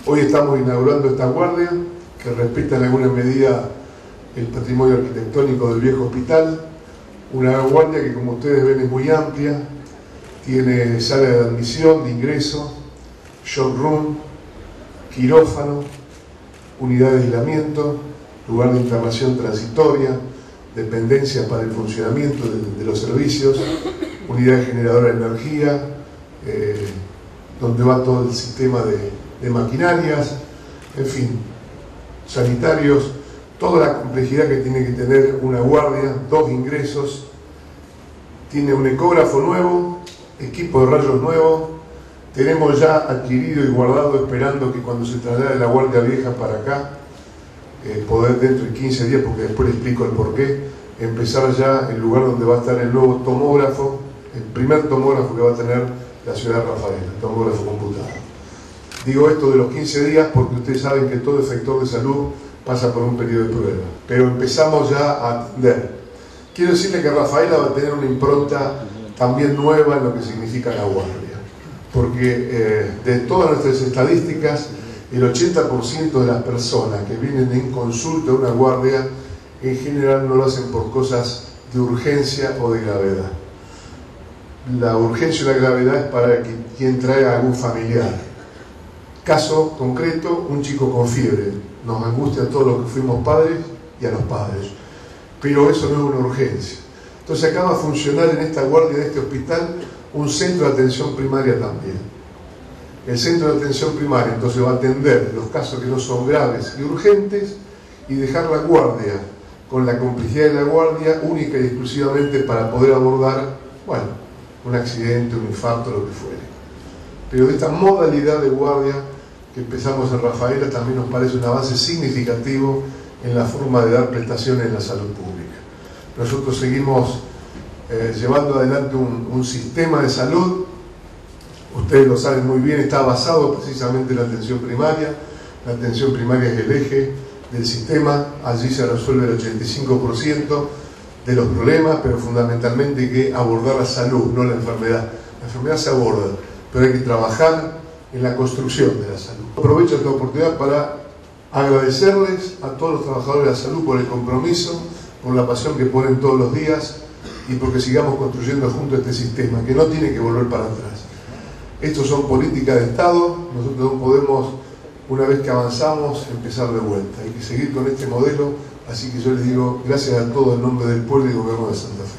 Hoy estamos inaugurando esta guardia que respeta en alguna medida el patrimonio arquitectónico del viejo hospital. Una guardia que, como ustedes ven, es muy amplia, tiene sala de admisión, de ingreso, shock room, quirófano, unidad de aislamiento, lugar de internación transitoria, dependencias para el funcionamiento de los servicios, unidad generadora de energía, donde va todo el sistema de maquinarias, en fin, sanitarios, toda la complejidad que tiene que tener una guardia, 2 ingresos, tiene un ecógrafo nuevo, equipo de rayos nuevo, tenemos ya adquirido y guardado, esperando que cuando se traslade la guardia vieja para acá, poder dentro de 15 días, porque después les explico el porqué, empezar ya el lugar donde va a estar el nuevo tomógrafo, el primer tomógrafo que va a tener la ciudad de Rafaela, el tomógrafo computado. Digo esto de los 15 días porque ustedes saben que todo efector de salud pasa por un periodo de prueba, pero empezamos ya a atender. Quiero decirle que Rafaela va a tener una impronta también nueva en lo que significa la guardia, porque de todas nuestras estadísticas, el 80% de las personas que vienen en consulta a una guardia en general no lo hacen por cosas de urgencia o de gravedad. La urgencia y la gravedad es para quien trae a algún familiar. Caso concreto, un chico con fiebre. Nos angustia a todos los que fuimos padres y a los padres. Pero eso no es una urgencia. Entonces acá va a funcionar en esta guardia de este hospital un centro de atención primaria también. El centro de atención primaria entonces va a atender los casos que no son graves y urgentes y dejar la guardia con la complejidad de la guardia única y exclusivamente para poder abordar, bueno, un accidente, un infarto, lo que fuere. Pero de esta modalidad de guardia que empezamos en Rafaela también nos parece un avance significativo en la forma de dar prestaciones en la salud pública. Nosotros seguimos llevando adelante un sistema de salud, ustedes lo saben muy bien, está basado precisamente en la atención primaria. La atención primaria es el eje del sistema, allí se resuelve el 85% de los problemas, pero fundamentalmente hay que abordar la salud, no la enfermedad. La enfermedad se aborda, pero hay que trabajar en la construcción de la salud. Aprovecho esta oportunidad para agradecerles a todos los trabajadores de la salud por el compromiso, por la pasión que ponen todos los días y porque sigamos construyendo juntos este sistema, que no tiene que volver para atrás. Estos son políticas de Estado, nosotros no podemos, una vez que avanzamos, empezar de vuelta. Hay que seguir con este modelo, así que yo les digo gracias a todos en nombre del pueblo y gobierno de Santa Fe.